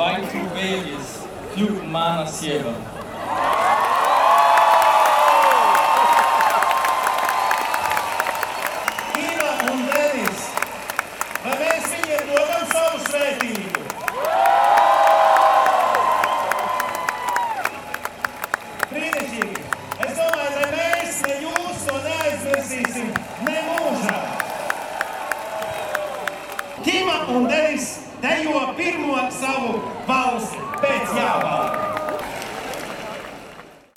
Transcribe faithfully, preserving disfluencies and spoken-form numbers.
vai tu vēlies kļūt mana sieva? Tīna un Denis, vai mēs viņiem dodam savu svētību? Brīnišķīgi! Es domāju, lai mēs ne jūs to neaizmirsīsim ne mūžā. Tīma un Denis dejo pirmo savu valsi pēc jāvāla.